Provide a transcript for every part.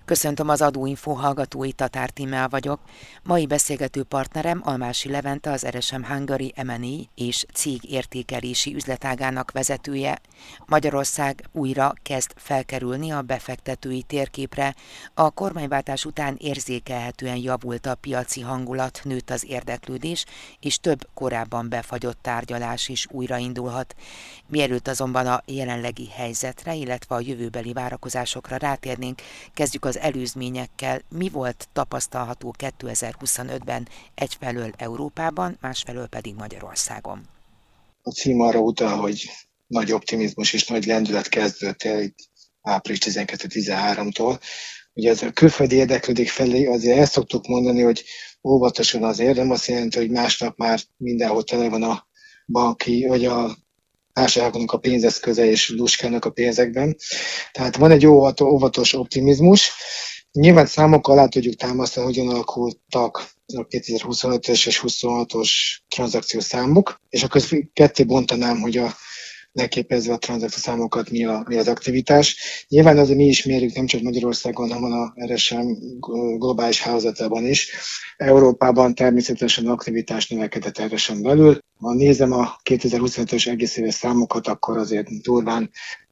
Köszöntöm az Adóinfo hallgatóit, Tatár Tímea vagyok. Mai beszélgető partnerem Almási Levente, az RSM Hungary M&A és cégértékelési üzletágának vezetője. Magyarország újra kezd felkerülni a befektetői térképre. A kormányváltás után érzékelhetően javult a piaci hangulat, nőtt az érdeklődés, és több korábban befagyott tárgyalás is újraindulhat. Mielőtt azonban a jelenlegi helyzetre, illetve a jövőbeli várakozásokra rátérnénk, kezdjük az előzményekkel. Mi volt tapasztalható 2025-ben egyfelől Európában, másfelől pedig Magyarországon? A cím arra utal, hogy nagy optimizmus és nagy lendület kezdődött el itt április 12-13-tól. Ugye ez a külföldi érdeklődik felé, azért ezt szoktuk mondani, hogy óvatosan azért, nem azt jelenti, hogy másnap már mindenhol tele van a banki, vagy a társaságoknak a pénzeszköze és luskálnak a pénzekben. Tehát van egy óvatos optimizmus. Nyilván számokkal alá tudjuk támasztani, hogyan alakultak a 2025-ös és 26-os tranzakciós számok, és akkor ketté bontanám, hogy leképezve a tranzakciós számokat mi az aktivitás. Nyilván azért mi is mérjük nem csak Magyarországon, hanem a RSM globális hálózatában is. Európában természetesen aktivitás növekedett RSM belül. Ha nézem a 2025-ös egész éves számokat, akkor azért durván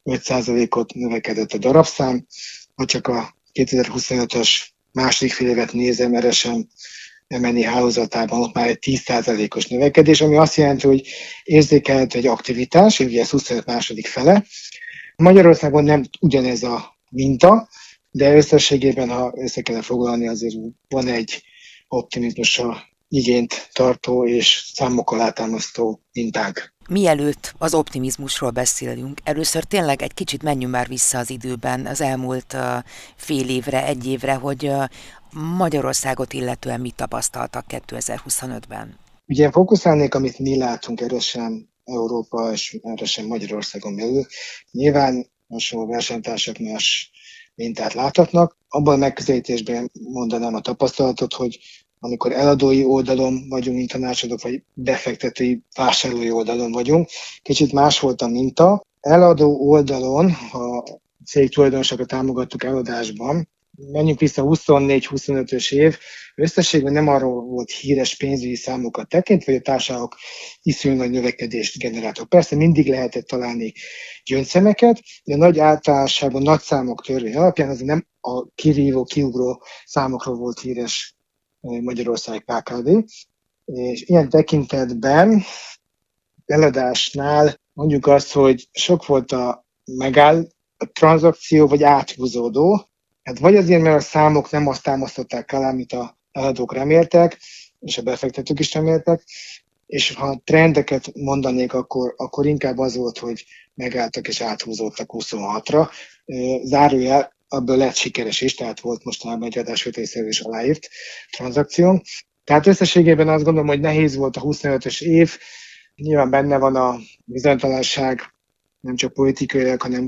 5%-ot növekedett a darabszám. Ha csak a 2025-ös második fél évet nézem, RSM M&A hálózatában ott már egy 10%-os növekedés, ami azt jelenti, hogy érzékelhető egy aktivitás, ugye ez 25 második fele. Magyarországon nem ugyanez a minta, de összességében, ha össze kellene foglalni, azért van egy optimizmusra igényt tartó és számokkal alátámasztó mintánk. Mielőtt az optimizmusról beszélünk, először tényleg egy kicsit menjünk már vissza az időben, az elmúlt fél évre, egy évre, hogy Magyarországot illetően mit tapasztaltak 2025-ben? Ugye fókuszálnék, amit mi látunk RSM Európa és RSM Magyarországon belül. Nyilván hasonló versenytársak más mintát láthatnak. Abban a megközelítésben mondanám a tapasztalatot, hogy amikor eladói oldalon vagyunk, mint tanácsadók, vagy befektetői, vásárlói oldalon vagyunk, kicsit más volt a minta. Eladó oldalon, ha cég tulajdonosokat támogattuk eladásban, menjünk vissza 24-25-ös év, összességben nem arról volt híres pénzügyi számokat tekintve, hogy a társaságok iszonyú nagy növekedést generáltak. Persze mindig lehetett találni gyöngyszemeket, de nagy általánosságban nagy számok törvény alapján azért nem a kirívó, kiugró számokról volt híres Magyarország KKD. És ilyen tekintetben eladásnál mondjuk azt, hogy sok volt a tranzakció, vagy áthúzódó. Hát vagy azért, mert a számok nem azt támasztották alá, amit a eladók reméltek, és a befektetők is reméltek, és ha trendeket mondanék, akkor inkább az volt, hogy megálltak és áthúzódtak 26-ra. Zárójel, abból lett sikeres is, tehát volt mostanában egy adásvételi szerződés aláírt tranzakció. Tehát összességében azt gondolom, hogy nehéz volt a 25-ös év, nyilván benne van a bizonytalanság, nem csak politikailag, hanem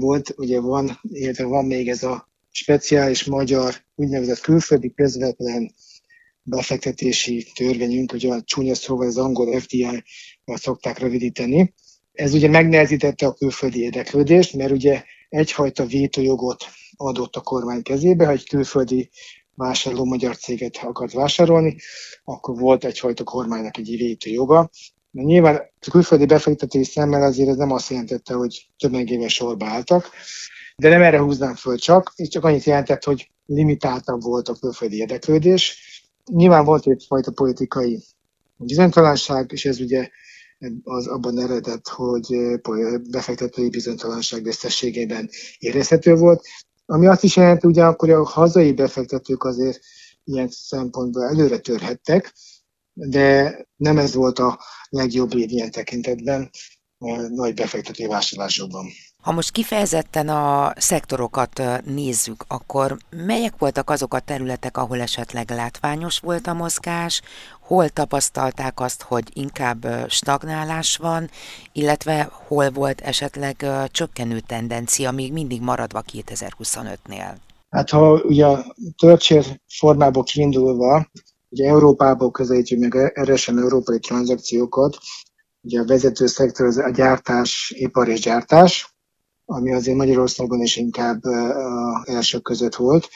van még ez a speciális magyar úgynevezett külföldi közvetlen befektetési törvényünk, hogy a csúnya szóval az angol FDI-val szokták rövidíteni. Ez ugye megnehezítette a külföldi érdeklődést, mert ugye egyfajta vétójogot adott a kormány kezébe, ha egy külföldi vásárló magyar céget akart vásárolni, akkor volt egyfajta kormánynak egy vétójoga. De nyilván a külföldi befektetői szemmel azért ez nem azt jelentette, hogy tömegével sorba álltak, de nem erre húznám föl csak, és csak annyit jelentett, hogy limitáltabb volt a külföldi érdeklődés. Nyilván volt egyfajta politikai bizonytalanság, és ez ugye az abban eredett, hogy befektetői bizonytalanság összességében érezhető volt, ami azt is jelenti, ugyanakkor a hazai befektetők azért ilyen szempontból előre törhettek, de nem ez volt a legjobb év ilyen tekintetben nagy befektetői vásárlásokban. Ha most kifejezetten a szektorokat nézzük, akkor melyek voltak azok a területek, ahol esetleg látványos volt a mozgás, hol tapasztalták azt, hogy inkább stagnálás van, illetve hol volt esetleg csökkenő tendencia, még mindig maradva 2025-nél? Hát ha ugye a Töltsér formából kiindulva, ugye Európából közelítjük meg RSM európai tranzakciókat, ugye a vezető szektor az a gyártás, ipar és gyártás, ami azért Magyarországon is inkább első között volt.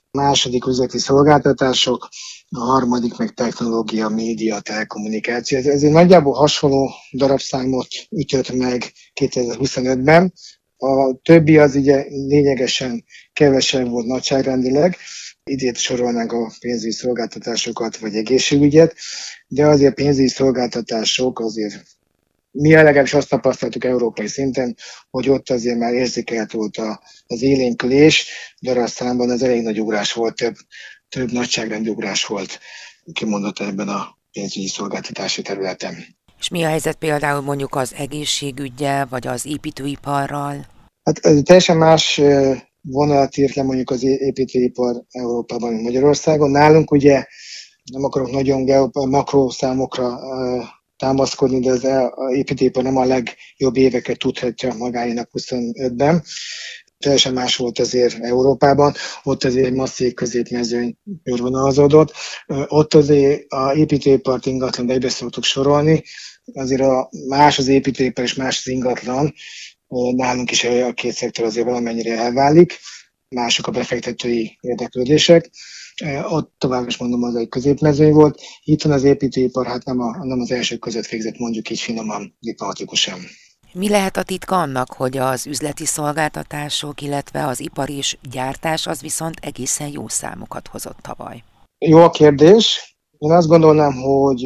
második üzleti szolgáltatások, a harmadik meg technológia, média, telekommunikáció. Ez egy nagyjából hasonló darabszámot ütött meg 2025-ben. A többi az ugye lényegesen kevesebb volt nagyságrendileg, idét sorolnánk a pénzügyi szolgáltatásokat vagy egészségügyet, de azért pénzügyi szolgáltatások azért mi legalábbis azt tapasztaltuk európai szinten, hogy ott azért már érzékelhető volt az élénkülés, darabszámban az elég nagy ugrás volt, több nagyságrendi ugrás volt kimondott ebben a pénzügyi szolgáltatási területen. És mi a helyzet például mondjuk az egészségüggyel, vagy az építőiparral? Hát ez teljesen más vonalat írt le mondjuk az építőipar Európában, mint Magyarországon. Nálunk ugye nem akarok nagyon makroszámokra támaszkodni, de az építőipar nem a legjobb éveket tudhatja magáénak 25-ben. Teljesen más volt azért Európában, ott azért egy masszív középmezőny körvonalazódott. Ott azért a építőipart ingatlan egybe szoktuk sorolni, azért más az építőipar és más az ingatlan. Nálunk is a két szektor azért valamennyire elválik, mások a befektetői érdeklődések. Ott tovább is mondom, az egy középmezőny volt. Itt van az építőipar, hát nem az elsők között végzett, mondjuk így finoman, diplomatikusan. Mi lehet a titka annak, hogy az üzleti szolgáltatások, illetve az ipar és gyártás az viszont egészen jó számokat hozott tavaly? Jó a kérdés. Én azt gondolnám, hogy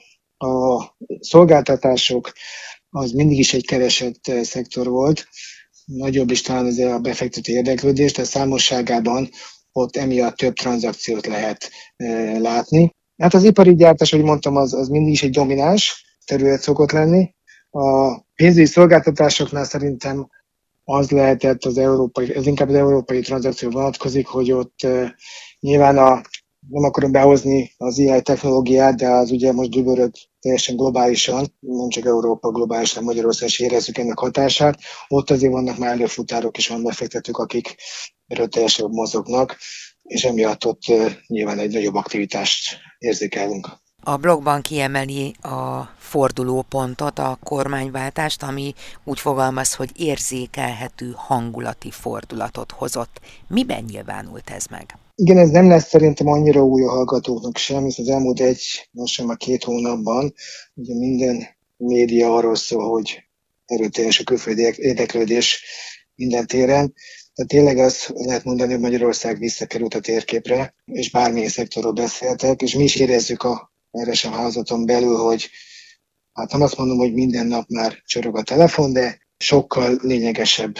a szolgáltatások az mindig is egy keresett szektor volt. Nagyobb is talán azért a befektető érdeklődés, tehát számosságában ott emiatt több tranzakciót lehet látni. Hát az ipari gyártás, ahogy mondtam, az mindig is egy domináns terület szokott lenni. A pénzügyi szolgáltatásoknál szerintem az lehetett ez inkább az európai tranzakció vonatkozik, hogy ott nyilván nem akarom behozni az AI technológiát, de az ugye most dübörög teljesen globálisan, nem csak Európa, globálisan Magyarországon is érezzük ennek hatását. Ott azért vannak már előfutárok és van befektetők, akik erőteljesen mozognak, és emiatt ott nyilván egy nagyobb aktivitást érzékelünk. A blogban kiemeli a fordulópontot, a kormányváltást, ami úgy fogalmaz, hogy érzékelhető hangulati fordulatot hozott. Miben nyilvánult ez meg? Igen, ez nem lesz szerintem annyira új a hallgatóknak sem, hisz az elmúlt most már 2 hónapban ugye minden média arról szól, hogy erőteljes a külföldi érdeklődés minden téren. Tehát tényleg azt lehet mondani, hogy Magyarország visszakerült a térképre, és bármilyen szektorról beszéltek, és mi is érezzük a RSM hálózaton belül, hogy hát nem azt mondom, hogy minden nap már csorog a telefon, de sokkal lényegesebb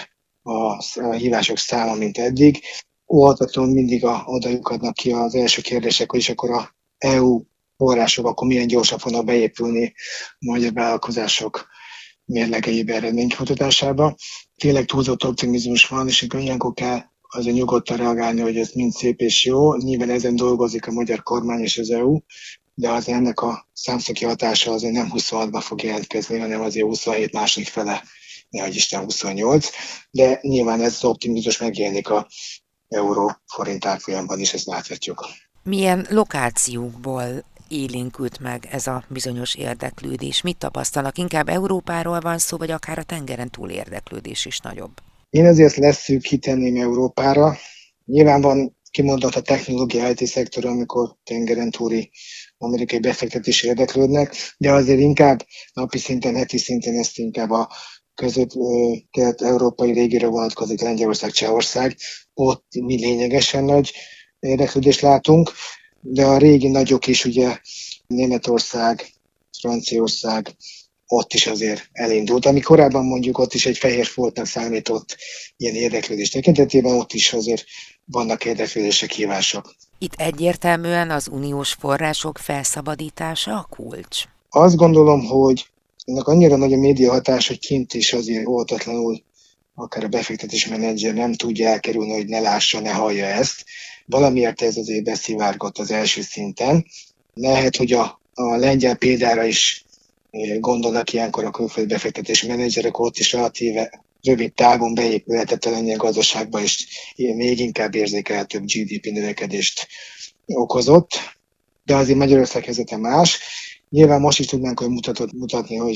a hívások száma, mint eddig. Óhatatlanul mindig oda lyukadnak ki az első kérdések, hogy is akkor a EU források, akkor milyen gyorsan fognak beépülni a magyar vállalkozások mérlegeibe, eredménymutatásába. Tényleg túlzott optimizmus van, és ilyenkor kell azért nyugodtan reagálni, hogy ez mind szép és jó. Nyilván ezen dolgozik a magyar kormány és az EU, de az ennek a számszaki hatása azért nem 26-ban fog jelentkezni, hanem azért 27 második fele, nehogy Isten 28, de nyilván ez az optimizmus megjelenik a euró-forint árfolyamban is, ezt láthatjuk. Milyen lokációkból élénkült meg ez a bizonyos érdeklődés? Mit tapasztalnak? Inkább Európáról van szó, vagy akár a tengeren túl érdeklődés is nagyobb? Én azért kitenném Európára. Nyilván van kimondott a technológia IT szektor, amikor tengeren túli amerikai befektetés érdeklődnek, de azért inkább napi szinten, heti szinten ezt inkább a közép-kelet-európai régióra vonatkozik, Lengyelország, Csehország. Ott mi lényegesen nagy érdeklődést látunk, de a régi nagyok is, ugye Németország, Franciaország, ott is azért elindult. Ami korábban mondjuk ott is egy fehér foltnak számított ilyen érdeklődés tekintetében, ott is azért vannak érdeklődések, hívások. Itt egyértelműen az uniós források felszabadítása a kulcs? Azt gondolom, hogy ennek annyira nagy a média hatás, hogy kint is azért óvatatlanul akár a befektetési menedzser nem tudja elkerülni, hogy ne lássa, ne hallja ezt. Valamiért ez azért beszivárgott az első szinten. Lehet, hogy a lengyel példára is gondolnak ilyenkor a külföldi befektetési menedzserek, ott is relatíve rövid távon beépülhetett a lengyel gazdaságba, és még inkább érzékelhetőbb GDP növekedést okozott. De azért Magyarország helyzete más. Nyilván most is tudnánk mutatni, hogy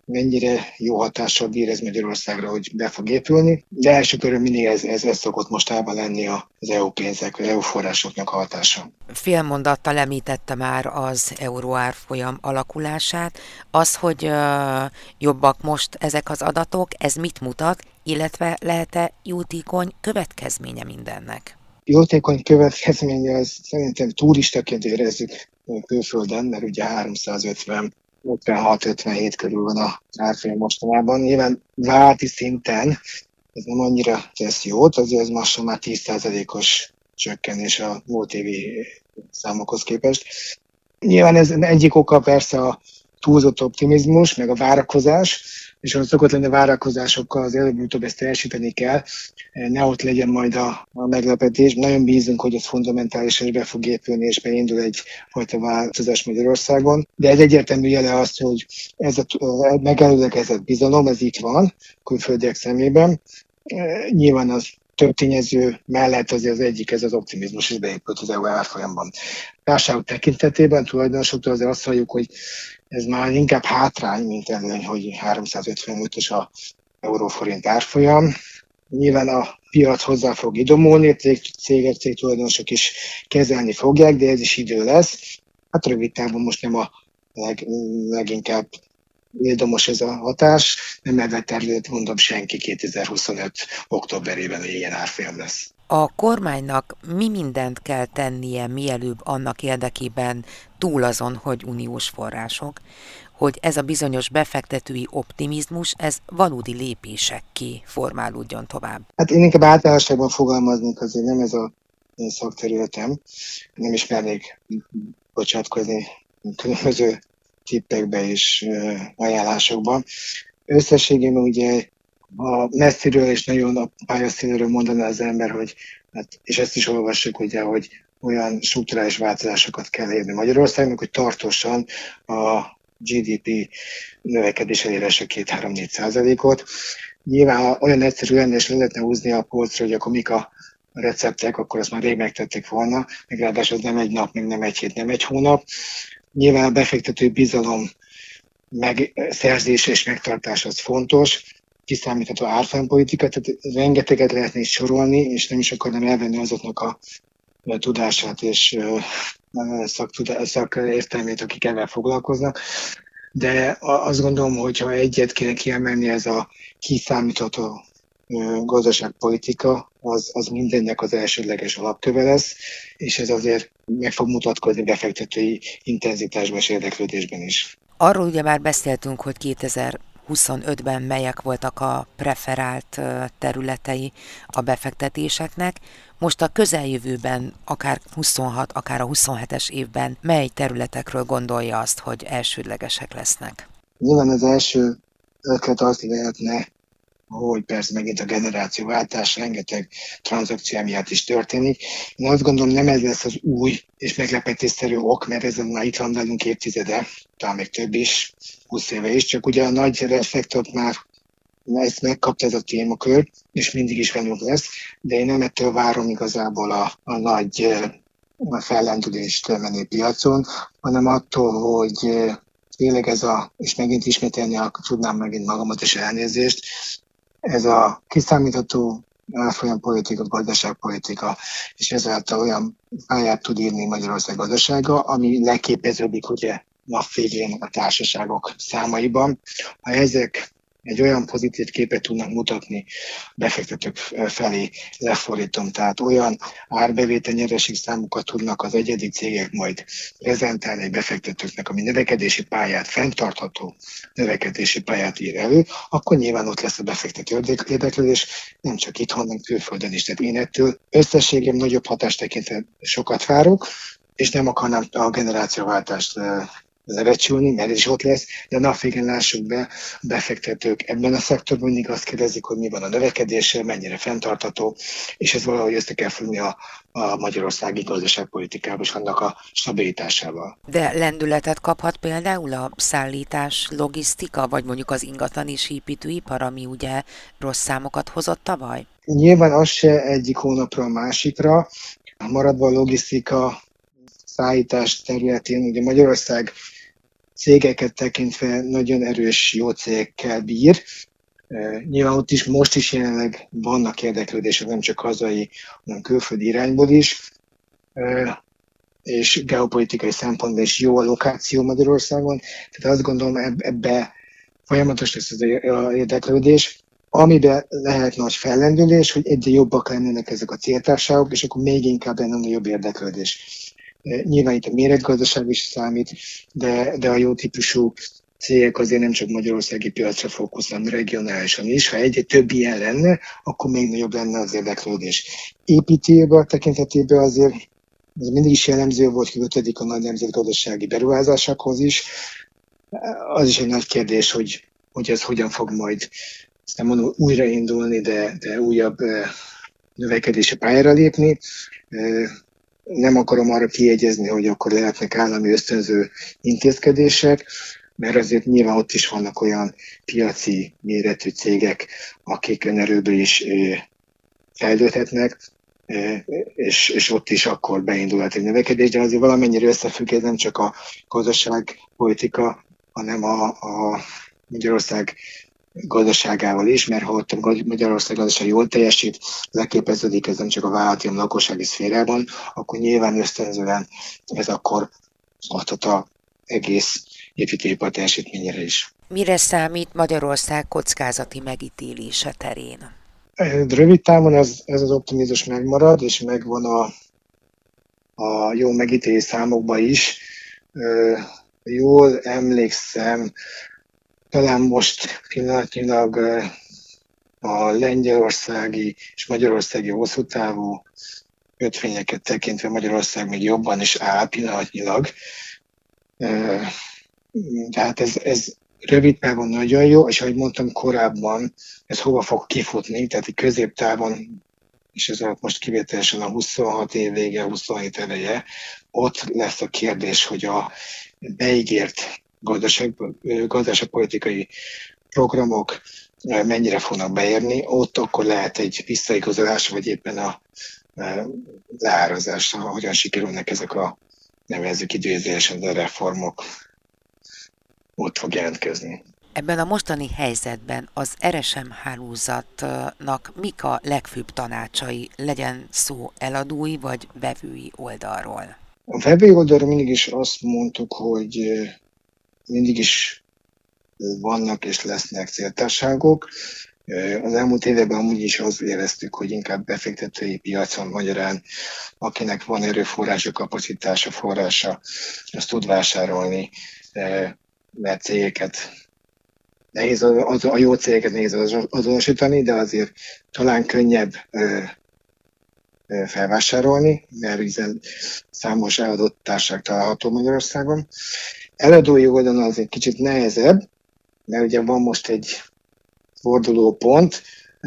mennyire jó hatással bír ez Magyarországra, hogy be fog épülni. De első körön mindig ez szokott mostában lenni az EU pénzek, vagy EU forrásoknak a hatása. Fél mondattal említette már az euró árfolyam alakulását. Az, hogy jobbak most ezek az adatok, ez mit mutat, illetve lehet-e jótékony következménye mindennek? Jótékony következménye az szerintem turistaként érezzük külföldön, mert ugye 350 56-57 körül van a árfolyam mostanában. Nyilván válti szinten ez nem annyira tesz jót, azért ez most már 10%-os csökkenés a múlt évi számokhoz képest. Nyilván ez egyik oka persze a túlzott optimizmus, meg a várakozás, és az szokott lenni a várakozásokkal az előbb-utóbb ezt teljesíteni kell, ne ott legyen majd a meglepetés. Nagyon bízunk, hogy ez fundamentálisan be fog épülni, és beindul egyfajta változás Magyarországon. De ez egyértelmű jele azt, hogy ez a megelőlegezett bizalom, ez itt van külföldiek szemében. Nyilván az több tényező mellett azért az egyik, ez az optimizmus is beépült az EU árfolyamban. Társaságok tekintetében tulajdonosoktól azért azt halljuk, hogy ez már inkább hátrány, mint előny, hogy 355-ös a euróforint árfolyam. Nyilván a piac hozzá fog idomulni, cégek, cégtulajdonosok is kezelni fogják, de ez is idő lesz. Hát rövid távon most nem a leginkább ildomos ez a hatás, nem ebben terület mondom senki 2025. októberében ilyen árfolyam lesz. A kormánynak mi mindent kell tennie mielőbb annak érdekében, túl azon, hogy uniós források, hogy ez a bizonyos befektetői optimizmus, ez valódi lépésekké formálódjon tovább? Hát én inkább általánosságban fogalmaznék, azért nem ez a én szakterületem, nem is mernék bocsátkozni különböző tippekbe és ajánlásokban. Összességében ugye a messziről és nagyon a pályaszínről mondaná az ember, hogy, hát, és ezt is olvassuk, ugye, hogy olyan strukturális változásokat kell érni Magyarországnak, hogy tartósan a GDP növekedés elérése 2-3-4%-ot. Nyilván olyan egyszerű lenne, és le lehetne húzni a polcra, hogy akkor mik a receptek, akkor azt már rég megtették volna, meg ráadásul nem egy nap, meg nem egy hét, nem egy hónap. Nyilván a befektető bizalom megszerzése és megtartása az fontos, kiszámítható árfolyampolitika, tehát rengeteget lehetne is sorolni, és nem is akarnám elvenni azoknak a tudását és szakértelmét, akik ezzel foglalkoznak. De azt gondolom, hogy ha egyet kéne kiemelni, ez a kiszámítható gazdaságpolitika, az mindennek az elsődleges alapköve lesz, és ez azért meg fog mutatkozni befektetői intenzitásban és érdeklődésben is. Arról ugye már beszéltünk, hogy 2025-ben melyek voltak a preferált területei a befektetéseknek. Most a közeljövőben, akár 26, akár a 27-es évben mely területekről gondolja azt, hogy elsődlegesek lesznek? Nyilván az első ötlet az lehetne, hogy persze megint a generációváltás rengeteg tranzakció miatt is történik. Én azt gondolom, nem ez lesz az új és meglepetésszerű ok, mert ezen már itt van velünk évtizede, talán még több is, 20 éve is, csak ugye a nagy reflektot már ezt megkapta ez a témakör, és mindig is velünk lesz, de én nem ettől várom igazából a nagy fellendülést menő piacon, hanem attól, hogy tényleg ez és megint ismételni, tudnám megint magamat is elnézést, ez a kiszámítható árfolyampolitika, gazdaságpolitika, és ezáltal olyan pályát tud írni Magyarország gazdasága, ami leképeződik ugye nap végén a társaságok számaiban. Ha ezek egy olyan pozitív képet tudnak mutatni befektetők felé, lefordítom, tehát olyan árbevétel nyereség számokat tudnak az egyedi cégek majd prezentálni befektetőknek, ami növekedési pályát, fenntartható növekedési pályát ír elő, akkor nyilván ott lesz a befektető érdeklődés, nem csak itthon, hanem külföldön is. Tehát én ettől összességem nagyobb hatást tekintve sokat várok, és nem akarnám a generációváltást lebecsülni, mert is ott lesz, de a nap végén lássuk be, a befektetők ebben a szektorban mindig azt kérdezik, hogy mi van a növekedése, mennyire fenntartható, és ez valahogy össze kell fogni a magyarországi gazdaságpolitikával és annak a stabilitásával. De lendületet kaphat például a szállítás, logisztika, vagy mondjuk az ingatlan és építőipar, ami ugye rossz számokat hozott tavaly? Nyilván az se egyik hónapra a másikra, maradva a logisztika, szállítás területén, ugye Magyarország cégeket tekintve nagyon erős jó cégekkel bír. Nyilván ott is most is jelenleg vannak érdeklődések, nem csak hazai, hanem külföldi irányból is, és geopolitikai szempontból is jó a lokáció Magyarországon. Tehát azt gondolom, ebbe folyamatos lesz az érdeklődés. Amiben lehet nagy fellendülés, hogy egyre jobbak lennének ezek a céltársaságok, és akkor még inkább lenne nagyobb érdeklődés. Nyilván itt a méretgazdaság is számít, de a jó típusú cégek azért nem csak magyarországi piacra fókuszálnak, regionálisan is. Ha egyre több ilyen lenne, akkor még nagyobb lenne az érdeklődés. Építőipar tekintetében azért ez mindig is jellemző volt, hogy kötődik a nagy nemzetgazdasági beruházásokhoz is. Az is egy nagy kérdés, hogy ez hogyan fog majd, ezt nem mondom újraindulni, de újabb növekedési pályára lépni. Nem akarom arra kiegyezni, hogy akkor lehetnek állami ösztönző intézkedések, mert azért nyilván ott is vannak olyan piaci méretű cégek, akik önerőből is fejlődhetnek, és ott is akkor beindulhat egy növekedés, de azért valamennyire összefügg, ez nem csak a gazdaságpolitika, hanem a Magyarország gazdaságával is, mert ha ott a Magyarország gazdaság jól teljesít, leképeződik ez nem csak a vállalati, hanem a lakossági szférában, akkor nyilván ösztönzően ez akkor adhat az egész építőipar teljesítményére is. Mire számít Magyarország kockázati megítélése terén? Rövid távon ez az optimizmus megmarad, és megvan a jó megítélés számokban is. Jól emlékszem, talán most pillanatnyilag a lengyelországi és magyarországi hosszú távú kötvényeket tekintve Magyarország még jobban is áll pillanatnyilag. Tehát ez rövid távon nagyon jó, és ahogy mondtam korábban, ez hova fog kifutni, tehát egy középtávon, és ez most kivételesen a 26 év vége, 27 eleje, ott lesz a kérdés, hogy a beígért gazdaságpolitikai programok mennyire fognak beérni, ott akkor lehet egy visszaigazolás, vagy éppen a leárazás, hogyan sikerülnek ezek a nevezzük idézőjelesen, de reformok ott fog jelentkezni. Ebben a mostani helyzetben az RSM hálózatnak mik a legfőbb tanácsai, legyen szó eladói vagy vevői oldalról? A vevői oldalról mindig is azt mondtuk, hogy mindig is vannak és lesznek céltársaságok. Az elmúlt években amúgy is azt éreztük, hogy inkább befektetői piacon magyarán, akinek van erőforrása, kapacitása, forrása, azt tud vásárolni, mert cégeket nehéz, a jó cégeket nehéz azonosítani, de azért talán könnyebb felvásárolni, mert hiszen számos eladott társaság található Magyarországon. Eladói oldalon az egy kicsit nehezebb, mert ugye van most egy fordulópont,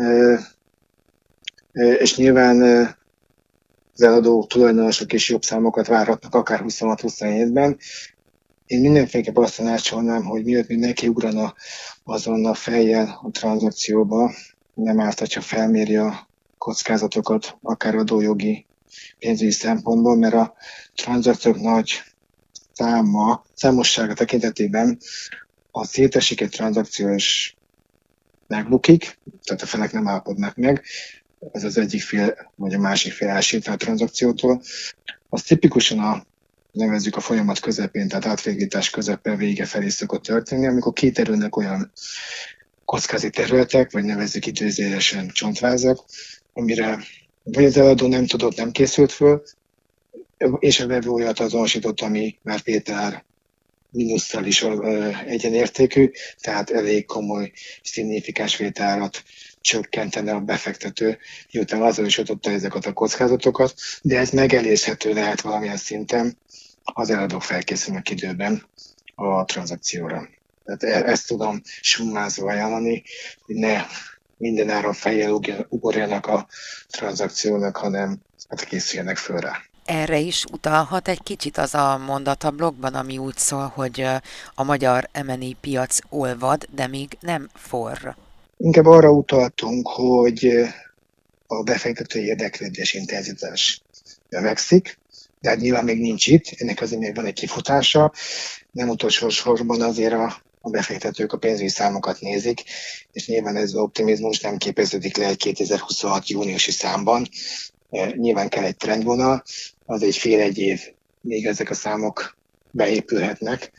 és nyilván az eladó tulajdonosok is jobb számokat várhatnak, akár 26-27-ben. Én mindenféleképpen azt tanácsolnám, hogy miatt még nekiugrana azon a fejjel a tranzakcióba, nem árt, hogyha felméri a kockázatokat, akár adójogi, pénzügyi szempontból, mert a tranzakciók nagy számossága tekintetében a szétesik egy tranzakció és megbukik, tehát a felek nem állapodnak meg, ez az egyik fél vagy a másik fél elsétál a tranzakciótól. Az tipikusan nevezzük a folyamat közepén, tehát átvégítás közepén vége felé szokott történni, amikor kiderülnek olyan kockázati területek, vagy nevezzük idézőjelesen csontvázak, amire vagy az eladó nem tudott, nem készült föl, és a vevő olyat azonosított, ami már vétel mínusszal is egyenértékű, tehát elég komoly, szignifikáns vételárat csökkentene a befektető, miután azonosította ezeket a kockázatokat, de ez megelőzhető lehet valamilyen szinten, ha az eladók felkészülnek időben a tranzakcióra. Tehát ezt tudom summázva ajánlani, hogy ne minden áron fejjel ugorjanak a tranzakciónak, hanem készüljenek föl rá. Erre is utalhat egy kicsit az a mondat a blogban, ami úgy szól, hogy a magyar M&A piac olvad, de még nem forr. Inkább arra utaltunk, hogy a befektetői érdeklődés intenzitás növekszik, de hát nyilván még nincs itt, ennek azért még van egy kifutása. Nem utolsó sorban azért a befektetők a pénzügyi számokat nézik, és nyilván ez az optimizmus nem képeződik le egy 2026 júniusi számban. Nyilván kell egy trendvonal, az egy fél-egy év, még ezek a számok beépülhetnek,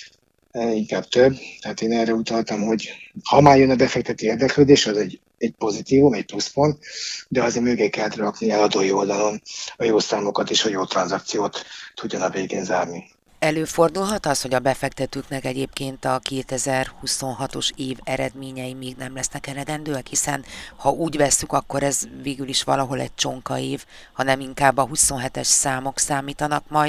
inkább több. Tehát én erre utaltam, hogy ha már jön a befektető érdeklődés, az egy pozitívum, egy pluszpont, de azért mögé kell rakni eladói oldalon a jó számokat és a jó tranzakciót tudjon a végén zárni. Előfordulhat az, hogy a befektetőknek egyébként a 2026-os év eredményei még nem lesznek eredendőek, hiszen ha úgy vesszük, akkor ez végül is valahol egy csonka év, hanem inkább a 27-es számok számítanak majd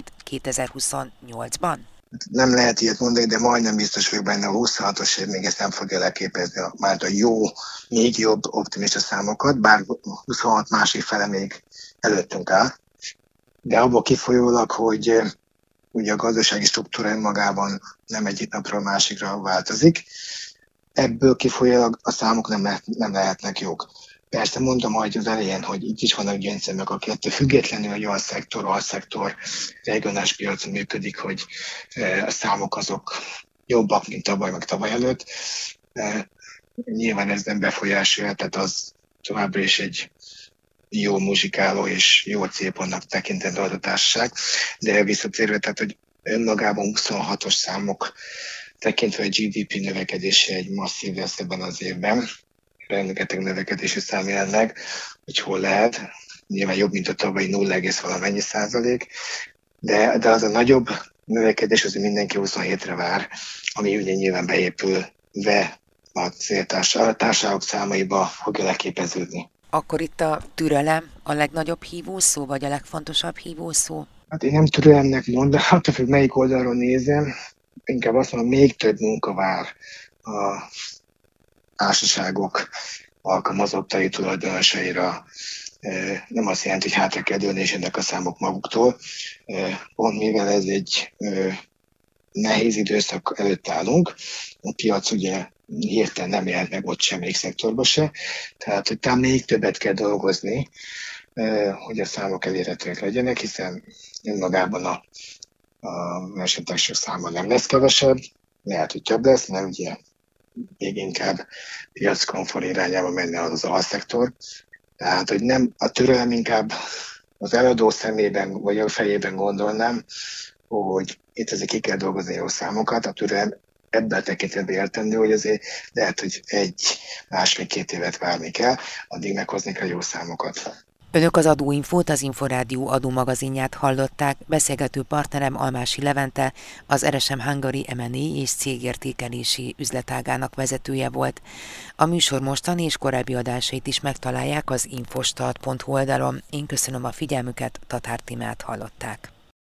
2028-ban? Nem lehet ilyet mondani, de majdnem biztos vagyok benne, a 26-os év még ezt nem fogja leképezni, már a jó, még jobb optimista számokat, bár 26 másik fele még előttünk áll. De abból kifolyólag, hogy ugye a gazdasági struktúra önmagában nem egyik napról másikra változik, ebből kifolyólag a számok nem lehetnek jók. Persze mondtam majd az elején, hogy itt is vannak gyöngyszemek, aki ettől függetlenül, hogy olyan szektor, alszektor, regionális piacon működik, hogy a számok azok jobbak, mint tavaly, meg tavaly előtt. Nyilván ez nem befolyásolja, tehát az továbbra is egy jó muzsikáló és jó célpontnak tekintendő adatársaság, de visszatérve, tehát hogy önmagában 26-os számok tekintve a GDP növekedése egy masszív lesz ebben az évben, rengeteg növekedési szám jelen meg, hogy hol lehet, nyilván jobb, mint a tavalyi 0,valamennyi százalék, de az a nagyobb növekedés az mindenki 27-re vár, ami ugye nyilván beépülve a társaságok számaiba fogja leképeződni. Akkor itt a türelem a legnagyobb hívószó, vagy a legfontosabb hívószó? Hát én nem türelemnek mondom, attól függ, melyik oldalról nézem, inkább azt mondom, még több munka vár a társaságok alkalmazottai tulajdonosaira. Nem azt jelenti, hogy hátra kell dőlni és ennek a számok maguktól. Pont mivel ez egy nehéz időszak előtt állunk, a piac ugye hirtelen nem jelent meg ott semmelyik szektorban se, tehát hogy talán még többet kell dolgozni, hogy a számok elérhetőek legyenek, hiszen önmagában a versenytársak száma nem lesz kevesebb, lehet, hogy több lesz, mert ugye még inkább piackonform irányába menne az alszektor. Tehát, hogy nem a türelem inkább az eladó szemében vagy a fejében gondolnám, hogy itt azért ki kell dolgozni jó számokat, a türelem ebben tekintetben értendő, hogy azért lehet, hogy másfél-két évet várni kell, addig meghozni kell jó számokat. Önök az Adóinfót, az Inforádió adómagazinját hallották, beszélgető partnerem Almási Levente, az RSM Hungary M&A és cégértékelési üzletágának vezetője volt. A műsor mostani és korábbi adásait is megtalálják az infostart.hu oldalon. Én köszönöm a figyelmüket, Tatár Tímát hallották.